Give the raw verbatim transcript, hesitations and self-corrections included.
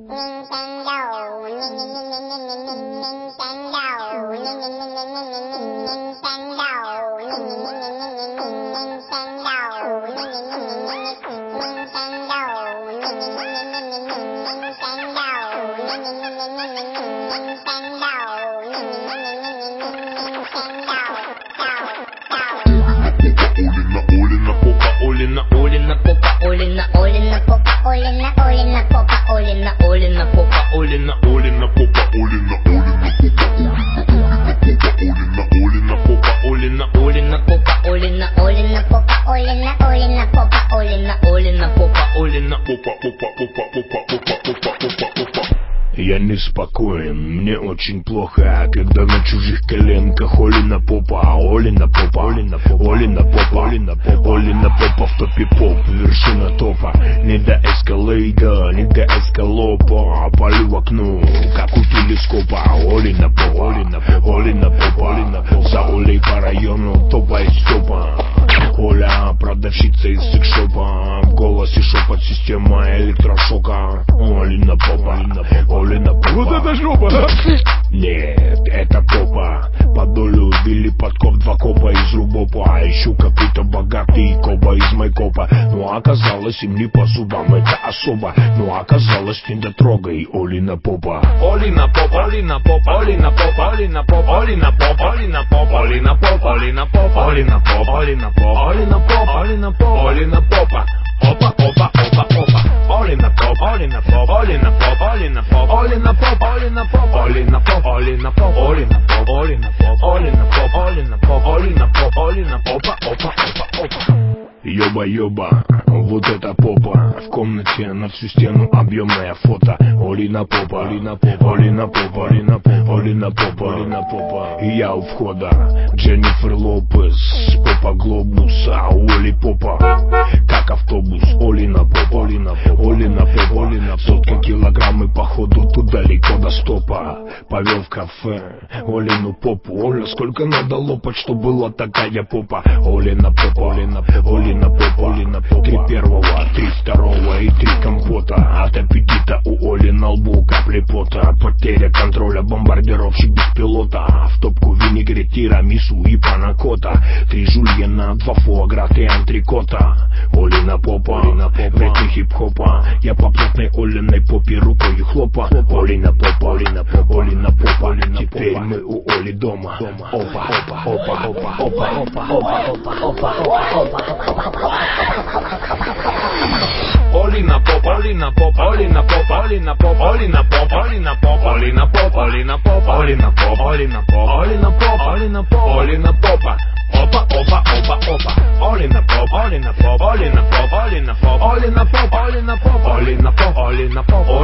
Олина, Олина попа, Олина, Олина попа, Олина, Олина попа, Олина, Олина попа, Олина, Олина попа, Олина, Олина попа, Олина, Олина попа, Олина, Олина попа, Олина, Олина попа, Олина, Олина попа, Олина попа, попа, попа, попа, попа, попа, попа, попа. Я неспокоен, мне очень плохо, когда на чужих коленках Олина попа, Олина попа, Олина попа, Олина попа, Олина попа, Олина попа в топе поп, вершина топа. Не до эскалейда, не до эскалопа, палю в окно, как у телескопа. Олина попа, Олина попа, Олина попа, Олина попа. За Олей по району топа из топа. Оля, продавщица из секшопа, в голосе шепот, система электрошока. Олина попа, Олина попа, Олина попа. Вот это жопа! Нет, это попа. По долю били подкоп, два копа из рубопа. А еще какой-то богатый коба из майкопа. Ну оказалось им не по зубам, это особо. Ну оказалось не дотрогай Олина попа. Олина попа, Олина попа, Олина попа, Олина попа, Олина попа, Олина попа, Олина попа, Олина попа, Олина попа, Олина попа, Олина попа, Олина попа, Олина попа. Опа, опа, опа, опа. Олина попа, Олина попа, Олина попа, Олина попа, Олина попа, Олина попа, Олина попа, Олина попа, Олина попа, Олина попа, Олина попа, Олина попа, Олина попа, Олина попа, опа, опа, опа. Ёба-ёба, вот это попа. В комнате на всю стену объемное фото. Олина попа, Олина попа, Олина попа, Олина попа, Олина попа, Олина попа. И я у входа, Дженнифер Лопес, попа глобус, а у Оли попа как автобус. Олина попа, Олина попа, Олина попа, Олина. Сотка килограммы походу тут далеко до стопа. Повел в кафе Олину попу. Оля, сколько надо лопать, что была такая попа. Олина попа, Олина попа, Олина попа, Олина попа. Три первого, три второго и три компота. От аппетита у Оли на лбу капли пота. Потеря контроля, бомбардировщик без пилота. В топку винегрет, тирамису и панакота. Три жульена, два фуагра, три антрикота. Олина попа, Олина попа, в ритме хип-хопа. Я по плотной Олиной попе рукой хлопа. Олина попа, Олина попа, Олина попа, Олина. Теперь мы у Оли дома. Опа, опа, опа, опа, опа, опа, опа, опа, опа, опа. Олина попа, Олина попа, Олина попа, Олина попа, Олина попа, Олина попа, Олина попа, Олина попа, Олина попа, Олина попа, Олина попа, Олина попа, Олина попа. Опа, опа, опа, опа. Олина попа, Олина попа, Олина попа, Олина попа, Олина попа, Олина попа, Олина попа, Олина попа,